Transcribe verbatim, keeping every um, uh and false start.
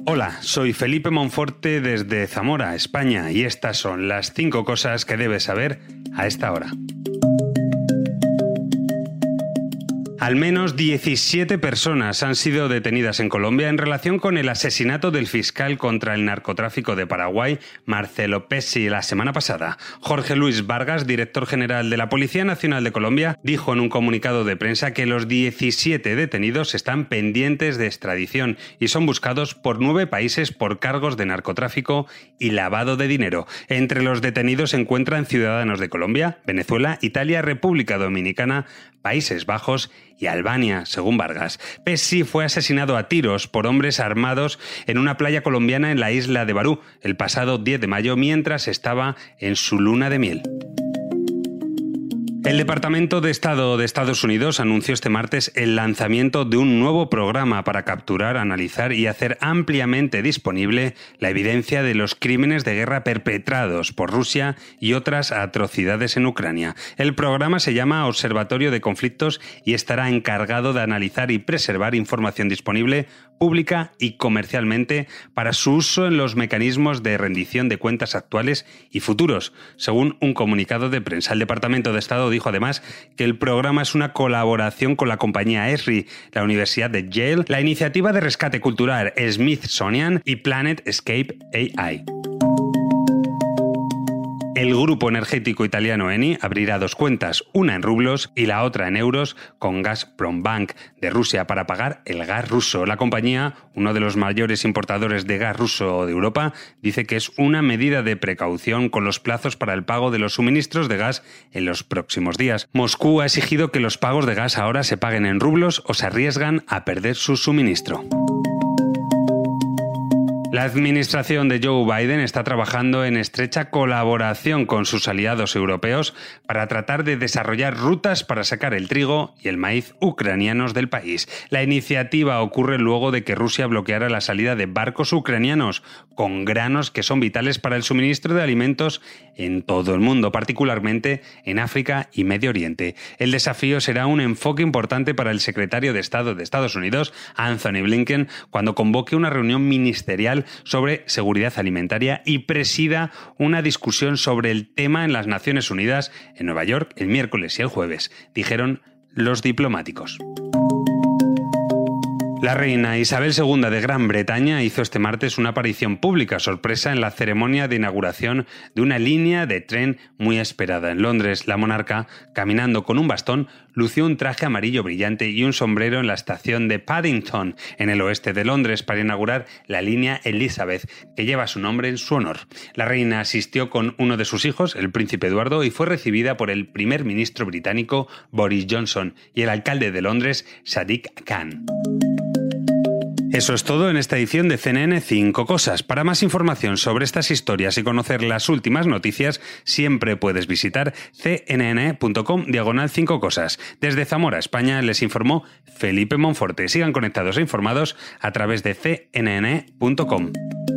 Hola, soy Felipe Monforte desde Zamora, España, y estas son las cinco cosas que debes saber a esta hora. Al menos diecisiete personas han sido detenidas en Colombia en relación con el asesinato del fiscal contra el narcotráfico de Paraguay, Marcelo Pesci, la semana pasada. Jorge Luis Vargas, director general de la Policía Nacional de Colombia, dijo en un comunicado de prensa que los diecisiete detenidos están pendientes de extradición y son buscados por nueve países por cargos de narcotráfico y lavado de dinero. Entre los detenidos se encuentran ciudadanos de Colombia, Venezuela, Italia, República Dominicana, Países Bajos y Albania, según Vargas. Pesci fue asesinado a tiros por hombres armados en una playa colombiana en la isla de Barú el pasado diez de mayo mientras estaba en su luna de miel. El Departamento de Estado de Estados Unidos anunció este martes el lanzamiento de un nuevo programa para capturar, analizar y hacer ampliamente disponible la evidencia de los crímenes de guerra perpetrados por Rusia y otras atrocidades en Ucrania. El programa se llama Observatorio de Conflictos y estará encargado de analizar y preservar información disponible, pública y comercialmente para su uso en los mecanismos de rendición de cuentas actuales y futuros, según un comunicado de prensa. El Departamento de Estado dijo además que el programa es una colaboración con la compañía ESRI, la Universidad de Yale, la Iniciativa de Rescate Cultural Smithsonian y Planet Escape A I. El grupo energético italiano Eni abrirá dos cuentas, una en rublos y la otra en euros, con Gazprombank de Rusia para pagar el gas ruso. La compañía, uno de los mayores importadores de gas ruso de Europa, dice que es una medida de precaución con los plazos para el pago de los suministros de gas en los próximos días. Moscú ha exigido que los pagos de gas ahora se paguen en rublos o se arriesgan a perder su suministro. La administración de Joe Biden está trabajando en estrecha colaboración con sus aliados europeos para tratar de desarrollar rutas para sacar el trigo y el maíz ucranianos del país. La iniciativa ocurre luego de que Rusia bloqueara la salida de barcos ucranianos con granos que son vitales para el suministro de alimentos en todo el mundo, particularmente en África y Medio Oriente. El desafío será un enfoque importante para el secretario de Estado de Estados Unidos, Anthony Blinken, cuando convoque una reunión ministerial sobre seguridad alimentaria y presida una discusión sobre el tema en las Naciones Unidas en Nueva York el miércoles y el jueves, dijeron los diplomáticos. La reina Isabel segunda de Gran Bretaña hizo este martes una aparición pública sorpresa en la ceremonia de inauguración de una línea de tren muy esperada en Londres. La monarca, caminando con un bastón, lució un traje amarillo brillante y un sombrero en la estación de Paddington, en el oeste de Londres, para inaugurar la línea Elizabeth, que lleva su nombre en su honor. La reina asistió con uno de sus hijos, el príncipe Eduardo, y fue recibida por el primer ministro británico Boris Johnson y el alcalde de Londres, Sadiq Khan. Eso es todo en esta edición de C N N cinco Cosas. Para más información sobre estas historias y conocer las últimas noticias, siempre puedes visitar cnn.com diagonal cinco cosas. Desde Zamora, España, les informó Felipe Monforte. Sigan conectados e informados a través de c n n punto com.